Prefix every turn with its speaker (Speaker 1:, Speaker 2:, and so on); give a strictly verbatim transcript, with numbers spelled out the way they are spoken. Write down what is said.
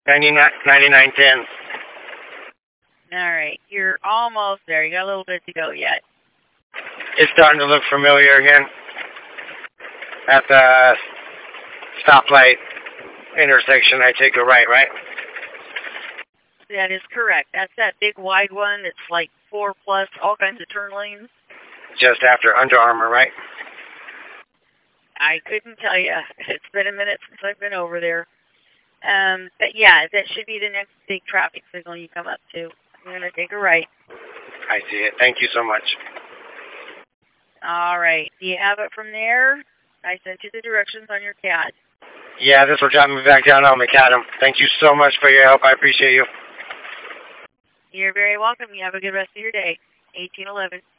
Speaker 1: ninety-nine, ninety-nine ten.
Speaker 2: All right, you're almost there. You got a little bit to go yet.
Speaker 1: It's starting to look familiar again. At the stoplight intersection, I take a right, right?
Speaker 2: That is correct. That's that big wide one. It's like four plus, all kinds of turn lanes.
Speaker 1: Just after Under Armour, right?
Speaker 2: I couldn't tell you. It's been a minute since I've been over there. Um, but yeah, that should be the next big traffic signal you come up to. I'm going to take a right.
Speaker 1: I see it. Thank you so much.
Speaker 2: All right. Do you have it from there? I sent you the directions on your C A D.
Speaker 1: Yeah, this will drop me back down on McAdam. Thank you so much for your help. I appreciate you.
Speaker 2: You're very welcome. You have a good rest of your day. eighteen eleven.